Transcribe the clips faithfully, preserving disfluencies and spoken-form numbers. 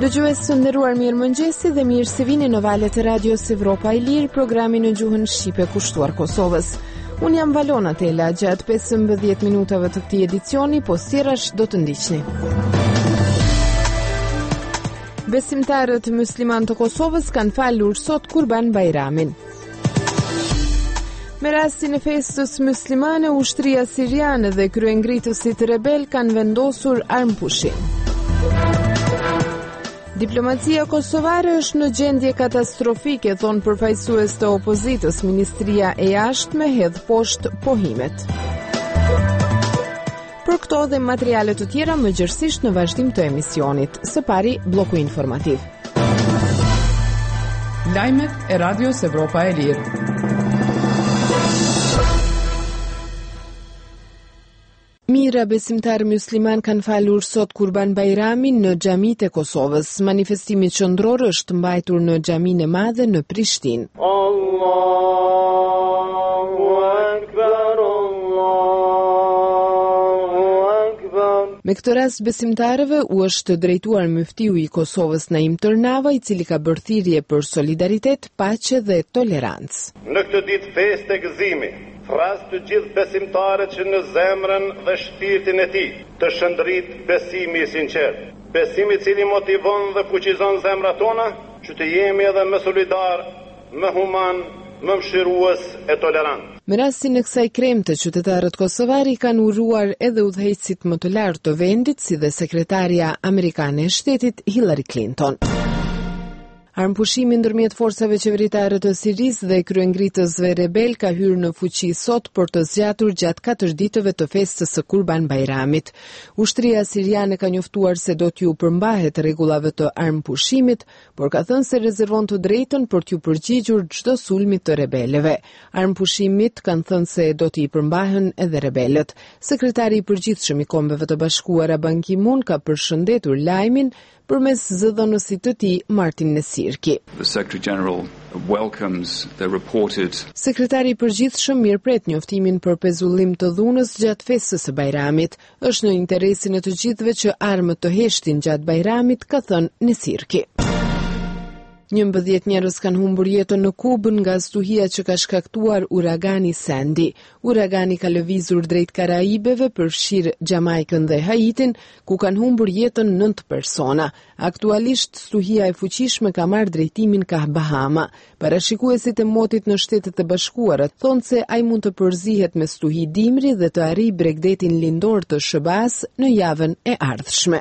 Dëgjues të nderuar, mirëmëngjesi dhe mirë se vini në valët e radios Evropa e Lirë, programi në gjuhën shqipe kushtuar Kosovës. Unë jam Valona Tela, gjatë pesëmbëdhjetë minutave të këtij edicioni, po sirash do të ndiqni. Besimtarët musliman të Kosovës kanë falur sot Kurban Bajramin. Me rastin e festës muslimane, ushtria siriane dhe kryengritësit rebel kanë vendosur armpushim. Diplomacia kosovare është në gjendje katastrofike, thonë përfaqësues të opozitës. Ministria e Jashtme hedh poshtë pohimet. Për këto dhe materiale të tjera më gjërësisht në vazhdim të emisionit. Së pari, bloku informativ. Lajmet e Radios Evropa e Lirë. Mira besimtar musliman kanë falur sot Kurban Bajramin në xhamitë e Kosovës. Manifestimi qendror është mbajtur në xhaminë e madhe në Prishtinë. Allahu Akbar, Allahu Akbar. Me këtë rast besimtarëve u është drejtuar muftiu i Kosovës Naim Tërnava, i cili ka bërë thirrje për solidaritet, paqe dhe tolerancë. Në këtë ditë festë e gëzimi, fras të gjithë besimtarët që në zemrën dhe shpirtin e tij të shëndrit besimi i sinqert. Besimi i cili motivon dhe fuqizon zemrat tona që të jemi edhe më solidar, më human, më mëshirues e tolerant. Me rastin e kësaj kremte, qytetarët kosovari kanë uruar edhe udhëheqësit më të lartë të vendit, si dhe sekretaria amerikane e shtetit Hillary Clinton. Armpushimi ndërmjet forcave qeveritare të Sirisë dhe kryengritësve rebel ka hyrë në fuqi sot për të zgjatur gjatë katër ditëve të festës së Kurban Bajramit. Ushtria siriane ka njoftuar se do t'ju përmbahet rregullave të armpushimit, por ka thënë se rezervon të drejtën për t'ju përgjigjur çdo sulmit të rebelëve. Armpushimit kanë thënë se do t'i përmbahen edhe rebelët. Sekretari i përgjithshëm i Kombeve të Bashkuara Ban Ki-moon ka përshëndetur lajmin përmes zëdhënësit të tij Martin Nesirki. The Secretary General welcomes the reported Sekretari i përgjithshëm mirëpret njoftimin për pezullim të dhunës gjatë festës së Bajramit. Është në interesin e të gjithëve që armët të heshtin gjatë Bajramit, ka thënë Nesirki. njëmbëdhjetë njerëz kanë humbur jetën në Kubë nga stuhia që ka shkaktuar uragani Sandy. Uragani ka lëvizur drejt Karaibeve, përfshirë Jamaikën dhe Haitin, ku kanë humbur jetën nëntë persona. Aktualisht stuhia e fuqishme ka marrë drejtimin ka Bahama. Parashikuesit e motit në Shtetet e Bashkuara thonë se ai mund të përzihet me stuhi dimri dhe të arrijë Bregdetin lindor të S B A-s në javën e ardhshme.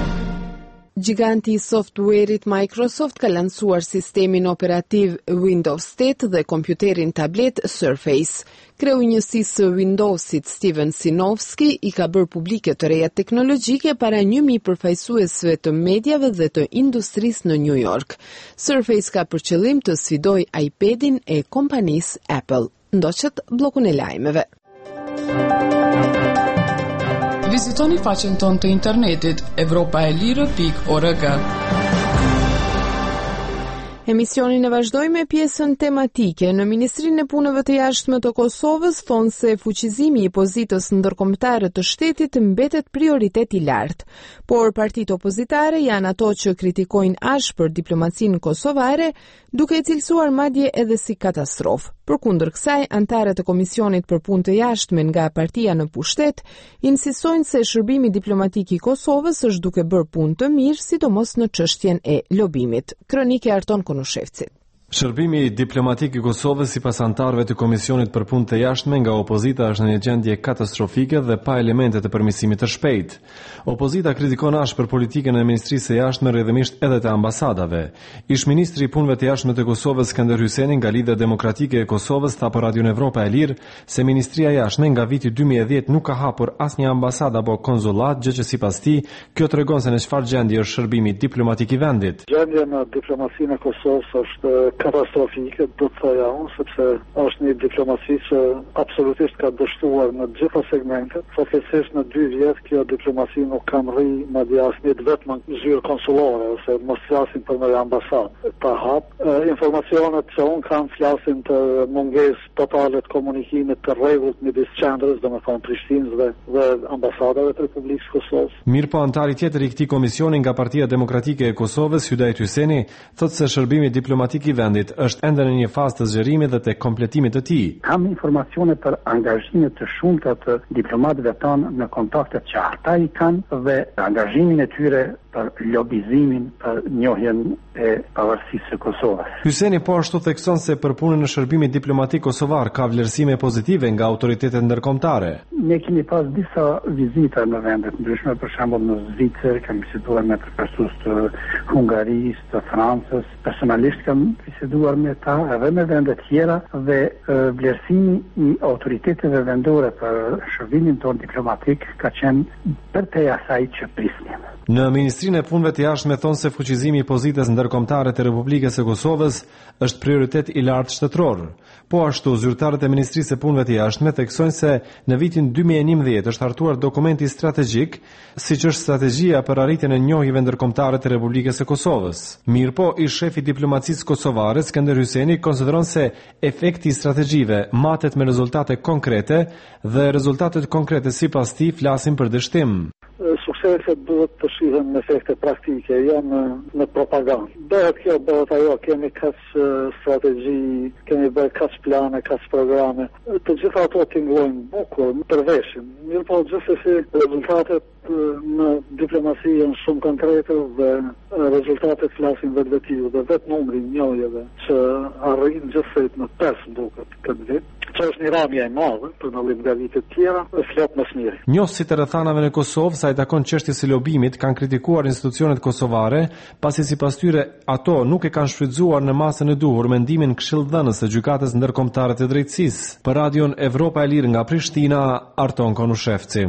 Giganti i softwareit Microsoft ka lancuar sistemin operativ Windows tetë dhe kompjuterin tablet Surface. Kreu i njësisë Windowsit Steven Sinofsky i ka bërë publike të reja teknologjike para një mijë përfaqësuesve të mediave dhe të industrisë në New York. Surface ka për qëllim të sfidojë iPadin e kompanisë Apple. Ndoqët bllokun e lajmeve. Vizitoni faqen tonë të internetit evropaelire pikë org. Emisionin e vazhdojmë me pjesën tematike. Në Ministrinë e Punëve të Jashtme të Kosovës thonë se fuqizimi i pozitës ndërkombëtare të shtetit mbetet prioritet i lartë, por partitë opozitare janë ato që kritikojnë ashpër diplomacinë kosovare, duke e cilësuar madje edhe si katastrofë. Përkundër kësaj, antarët e Komisionit për Punë të Jashtme nga partia në pushtet insistojnë se shërbimi diplomatik i Kosovës është duke bërë punë të mirë, sidomos në çështjen e lobimit. Kronike Arton Konushevci. Shërbimi diplomatik i Kosovës sipas antarëve të Komisionit për Punë të Jashtme nga opozita është në një gjendje katastrofike dhe pa elemente të përmirësimit të shpejtë. Opozita kritikon ashpër politikën e Ministrisë së Jashtme, rrjedhimisht edhe të ambasadave. Ish ministri i Punëve të Jashtme të Kosovës Skënder Hysenin nga Lidhja Demokratike e Kosovës tha për Radion Evropa e Lirë se Ministria e Jashtme nga viti dy mijë e dhjetë nuk ka hapur asnjë ambasadë apo konzullat, gjë që sipas tij kjo tregon se në çfarë gjendje është shërbimi diplomatik i vendit. Gjendja në diplomacinë e Kosovës është katastrofike, do të thoja unë, sepse është një diplomaci që absolutisht ka dështuar në gjitha segmentet. Fatkeqësisht në dy vjet kjo diplomaci nuk ka rri madje asnjë vetëm zyrë konsullore ose mos flasim për një ambasadë pa hap. Informacionet që unë kam flasin të mungesë totale të komunikimit të rregullt midis qendrës, domethënë Prishtinës dhe, dhe ambasadave të Republikës së Kosovës. Mirë po, antari tjetër i këtij komisioni nga Partia Demokratike e Kosovës, Hydait Hyseni, thotë se shërbimi diplomatik i vendit është ende në një fazë të zgjerimit dhe të kompletimit të tij. Kam informacione për angazhimin të shumta të diplomatëve tanë në kontaktet që ata i kanë dhe angazhimin e tyre për lobizimin për njohjen e pavarësisë së Kosovës. Hyseni po ashtu thekson se për punën në shërbimin diplomatik kosovar ka vlerësime pozitive nga autoritetet ndërkombëtare. Ne kemi pas disa vizita në vende të ndryshme, për shembull në Zvicër, kemi bisituar me përfaqësues të Hungarisë, të Francës, personalisht kam biseduar me ta edhe me vende të tjera dhe e, vlerësimi i autoriteteve vendore për shërbimin tonë diplomatik ka qenë përtej asaj që prisnim. Në Ministrinë e Punëve të Jashtme thonë se fuqizimi i pozitës ndërkombëtare të Republikës së Kosovës është prioritet i lartë shtetëror. Po ashtu, zyrtarët e Ministrisë së Punëve të Jashtme theksojnë se në vitin dy mijë e njëmbëdhjetë është hartuar dokumenti strategjik, siç është strategjia për arritjen e njohjeve ndërkombëtare të Republikës së Kosovës. Mirpo, i shefi diplomacisë kosovare Skënder Hyjseni konsideron se efekti i strategjive matet me rezultate konkrete dhe rezultatet konkrete sipas tij flasin për dështim. Sukseset duhet të shihen në efekte praktike, jo në, në propagandë. Bëhet kjo, bëhet ajo, kemi kaq strategji, kemi bërë kaq plane, kaq programe. Të gjitha ato tingëllojnë bukur, përveshin. Mirë po, gjithsesi rezultatet në diplomaci janë shumë konkrete dhe rezultatet flasin vetvetiu dhe vetë numri njohjeve që arrin gjithsej në pesë duket këtë vit. Që është një ramje e madhe për në lim nga vitet tjera, e flet më smiri. Njohësit të rrethanave në Kosovë sa i takon çështjes së lobimit kanë kritikuar institucionet kosovare, pasi sipas tyre ato nuk e kanë shfrytzuar në masën e duhur mendimin këshilldhënës së gjykatës ndërkombëtare të drejtësisë. Për Radion Evropa e Lirë nga Prishtina, Arton Konushevci.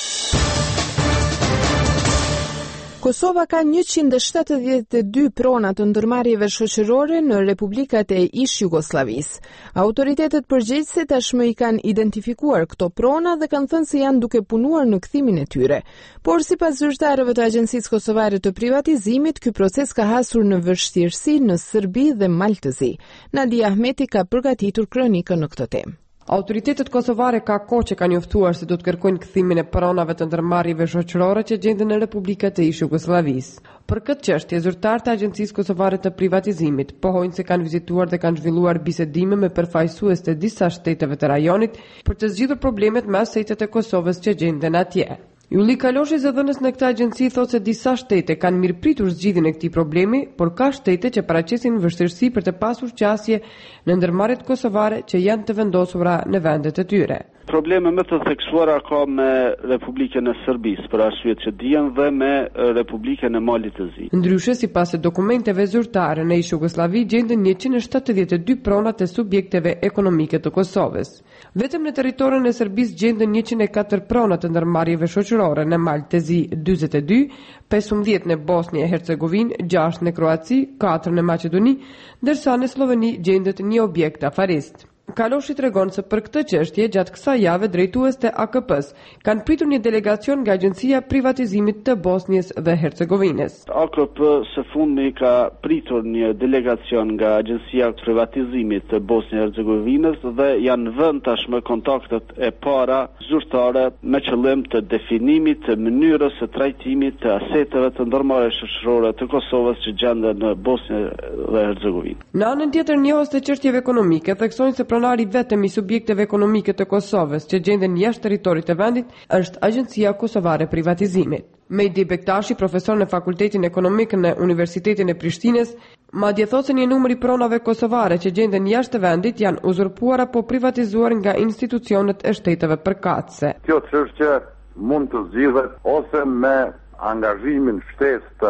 Kosova ka njëqind e shtatëdhjetë e dy prona të ndërmarrjeve shoqërore në republikat e ish Jugosllavisë. Autoritetet përgjegjëse tashmë i kanë identifikuar këto prona dhe kanë thënë se janë duke punuar në kthimin e tyre. Por sipas zyrtarëve të Agjencisë Kosovare të Privatizimit, ky proces ka hasur në vështirësi në Serbi dhe Maltëzi. Nadia Ahmeti ka përgatitur kronikën në këtë temë. Autoritetet kosovare ka kohë që kanë njoftuar se do të kërkojnë kthimin e pronave të ndërmarrjeve shoqërore që gjenden në republikat e ish Jugosllavisë. Për këtë çështje, zyrtarët e Agjencisë Kosovare të Privatizimit pohojnë se kanë vizituar dhe kanë zhvilluar bisedime me përfaqësues të disa shteteve të rajonit për të zgjidhur problemet me asetet e Kosovës që gjenden atje. Julli Kaloshi, zëdhënës në këtë agjenci, thotë se disa shtete kanë mirëpritur zgjidhjen e këtij problemi, por ka shtete që paraqesin vështirësi për të pasur qasje në ndërmarrjet kosovare që janë të vendosura në vendet e tyre. Probleme më të theksuara ka me Republikën e Serbisë, për arsye që dihen, dhe me Republikën e Malit të Zi. Ndryshe, sipas dokumenteve zyrtare, në ish Jugosllavi gjenden njëqind e shtatëdhjetë e dy pronat e subjekteve ekonomike të Kosovës. Vetëm në territorin e Serbisë gjenden njëqind e katër prona të ndërmarrjeve shoqërore, në Mal të Zi njëzet e dy, pesëmbëdhjetë në Bosnjë e Hercegovinë, gjashtë në Kroaci, katër në Maqedoni, ndërsa në Sloveni gjendet një objekt afarist. Kaloshi tregon se për këtë çështje gjatë kësaj jave drejtues të A K P-s kanë pritur një delegacion nga Agjencia e Privatizimit të Bosnjës dhe Hercegovinës. A K P së fundmi ka pritur një delegacion nga Agjencia e Privatizimit të Bosnjës dhe Hercegovinës dhe janë vënë tashmë kontaktet e para zyrtare me qëllim të definimit të mënyrës së trajtimit të aseteve të ndërmarrjeve shoqërore të Kosovës që gjenden në Bosnjë dhe Hercegovinë. Në anën tjetër, njohës të çështjeve ekonomike theksojnë se pronari vetëm i subjekteve ekonomike të Kosovës që gjenden jashtë territorit të vendit është Agjencia Kosovare Privatizimit. Mejdi Bektashi, profesor në Fakultetin Ekonomik në Universitetin e Prishtinës, madje thotë se një numër i pronave kosovare që gjenden jashtë vendit janë uzurpuar apo privatizuar nga institucionet e shteteve përkatëse. Kjo çështje mund të zgjidhet ose me angazhimin shtesë të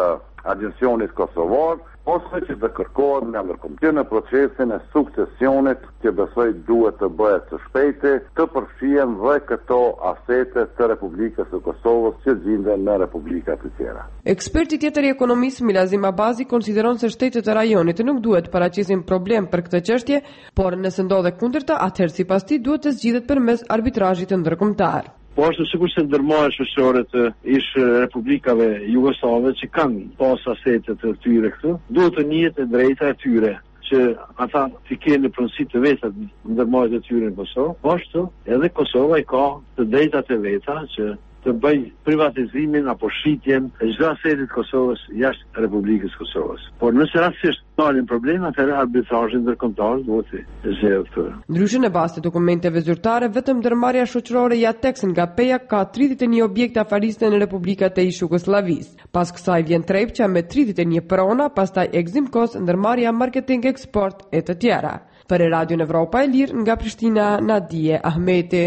agjencionit kosovar, ose që të kërkohet nga ndërkombëtar në procesin e sukcesionit që besoj duhet të bëhet së shpejti, të përfshihen dhe këto asete të Republikës së Kosovës që gjenden në republika të tjera. Eksperti tjetër i ekonomisë Milazim Abazi konsideron se shtetet e rajonit nuk duhet paraqisin problem për këtë çështje, por nëse ndodhe kundërta, atëherë sipas tij duhet të zgjidhet përmes arbitrazhit të ndërkombëtar. Po ashtu sikur se ndërmarrë shoqërore të ish republikave jugoslave që kanë pas asete të tyre këtu, duhet të njihet e drejta e tyre që ata të kenë pronësi të veta ndërmarrjet e tyre në Kosovë. Po ashtu edhe Kosova i ka të drejtat e veta që të bëj privatizimin apo shitjen e çdo aseti të Kosovës jashtë Republikës Kosovës. Por nëse rastisht dalin probleme, atëherë arbitrazhi ndërkombëtar duhet të zgjidhë këtë. Ndryshe në bazë të dokumenteve zyrtare, vetëm ndërmarrja shoqërore Jatex nga Peja ka tridhjetë e një objekte afariste në Republikat e ish Jugosllavisë. Pas kësaj vjen Trepça me tridhjetë e një prona, pastaj Eximkos, ndërmarrja marketing eksport e të tjera. Për Radio Evropa e Lirë nga Prishtina, Nadije Ahmeti.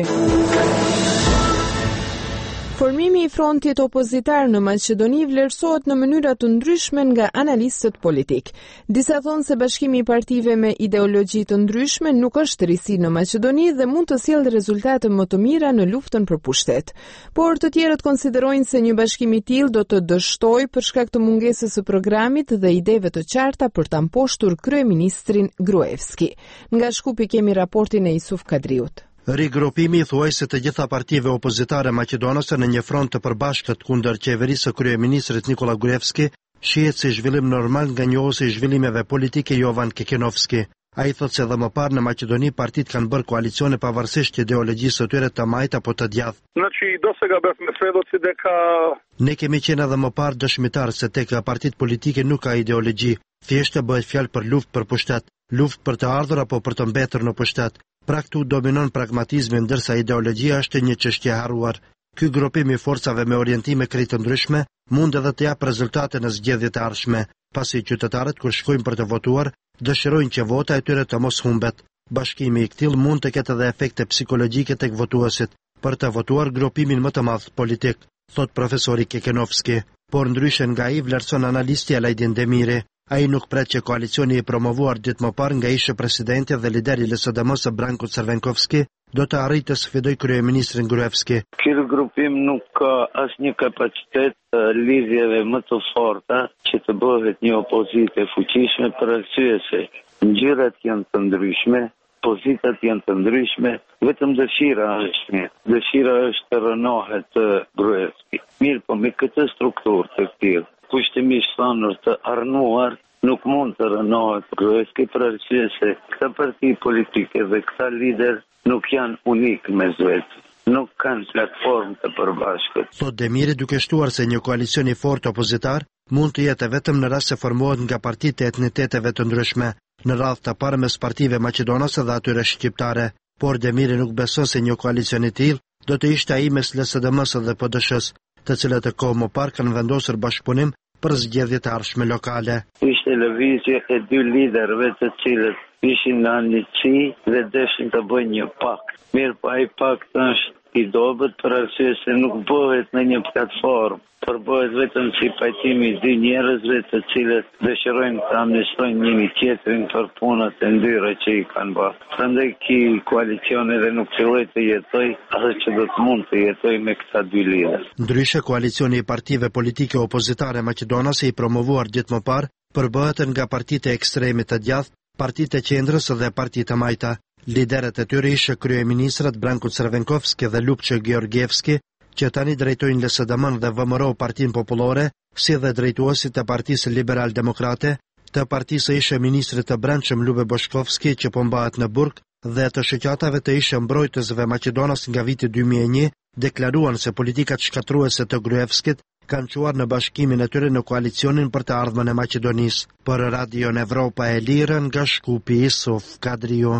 Formimi i frontit opozitar në Maqedoni vlerësohet në mënyra të ndryshme nga analistët politik. Disa thonë se bashkimi i partive me ideologji të ndryshme nuk është risi në Maqedoni dhe mund të sjellë rezultate më të mira në luftën për pushtet. Por të tjerët konsiderojnë se një bashkim i tillë do të dështojë për shkak të mungesës së programit dhe ideve të qarta për ta mposhtur kryeministrin Gruevski. Nga Shkupi kemi raportin e Isuf Kadriut. Rigrupimi thuaj se të gjitha partive opozitare maqedonase në një front të përbashkët kundër qeverisë së kryeministrit Nikola Gruevski shihet si zhvillim normal nga njohësi i zhvillimeve politike Jovan Kekenovski. Ai thotë se dhe më parë në Maqedoni partitë kanë bërë koalicione pavarësisht ideologjisë së tyre të majtë apo të djathtë. Znači dosega besme svedoci da ka Ne kemi qenë edhe më parë dëshmitar se tek partitë politike nuk ka ideologji, thjesht bëhet fjalë për luftë për pushtet, luftë për të ardhur apo për të mbetur në pushtet. Pra këtu dominon pragmatizmi ndërsa ideologjia është një çështje e harruar. Ky grupim i forcave me orientime krejt të ndryshme mund edhe të japë rezultate në zgjedhjet e ardhshme, pasi qytetarët kur shkojnë për të votuar, dëshirojnë që vota e tyre të mos humbet. Bashkimi i këtill mund të ketë edhe efekte psikologjike tek votuesit për të votuar grupimin më të madh politik, thot profesori Kekenovski, por ndryshe nga ai vlerëson analisti Alajdin Demiri. Ai nuk pret që koalicioni i promovuar ditë më parë nga ish presidenti dhe lideri i L S D M-s Branko Crvenkovski do të arrijë të sfidojë kryeministrin Gruevski. Ky grupim nuk ka asnjë kapacitet të lidhjeve më të forta që të bëhet një opozitë e fuqishme për arsye se ngjyrat janë të ndryshme, pozitat janë të ndryshme, vetëm dëshira është një. Dëshira është të rënohet Gruevski. Mirë, po me këtë strukturë të tillë kushtimisht thanur të arnuar, nuk mund të rënohet Gruevski për arsye se këta parti politike dhe këta lider nuk janë unik me vetë, nuk kanë platformë të përbashkët. Thot Demiri duke shtuar se një koalicion i fortë opozitar mund të jetë vetëm në rast se formohet nga partitë e etniteteve të ndryshme, në radhë të parë mes partive maqedonase dhe atyre shqiptare, por Demiri nuk beson se një koalicion i tillë do të ishte ai mes L S D M-s dhe P D S-s, të cilët e kohë më parë kanë vendosur bashkëpunim për zgjedhjet e ardhshme lokale. Ishte lëvizje e dy liderëve të cilët ishin në anëqi dhe deshin të bëjnë një pakt. Mirë, po ai pakt është i dobët për arsye se nuk bëhet në një platformë, por bëhet vetëm si pajtimi i dy njerëzve të cilët dëshirojnë të amnestojnë njëri tjetrin për punët e ndyra që i kanë bërë. Prandaj ky koalicion edhe nuk filloi të jetojë atë që do të mund të jetojë me këta dy liderë. Ndryshe, koalicioni i partive politike opozitare maqedonase i promovuar ditë më parë përbëhet nga partitë e ekstremit të djathtë, partitë e qendrës dhe partitë e majta. Liderët e tyre ishe kryeministrat Branko Crvenkovski dhe Lupçe Georgievski, që tani drejtojnë L S D M-n dhe V M R O Partinë Popullore, si dhe drejtuesit të Partisë Liberal-Demokrate, të Partisë ishe ministrit të Brendshëm Lube Boshkovski që po mbahet në burg dhe të shoqatave të ishe mbrojtësve Maqedonas nga viti dy mijë e një, deklaruan se politikat shkatruese të Gruevskit kanë quar në bashkimin e tyre në koalicionin për të ardhmen e Maqedonisë. Për Radio Evropa e Lirë nga Shkupi, Isuf Kadriu.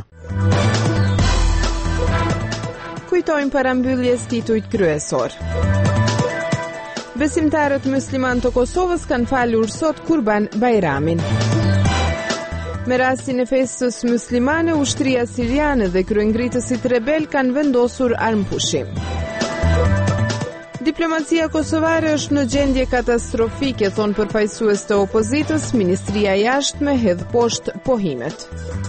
Kujtojmë parambyljes titujt kryesor. Besimtarët musliman të Kosovës kanë falur sot Kurban Bajramin. Me rastin e festës muslimane, ushtria siriane dhe kryengritësit rebel kanë vendosur armpushim. Diplomacia kosovare është në gjendje katastrofike, thon përfaqësues të opozitës, Ministria e Jashtme hedh poshtë pohimet.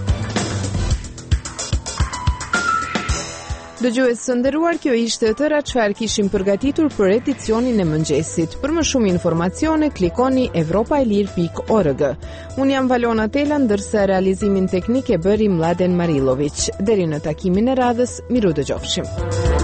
Dëgjues së nderuar, kjo ishte e tëra çfarë kishim përgatitur për edicionin e mëngjesit. Për më shumë informacione, klikoni evropaelir pikë org. Unë jam Valona Tela, ndërsa realizimin teknik e bëri Mladen Marilović. Deri në takimin e radhës, miru dëgjofshim.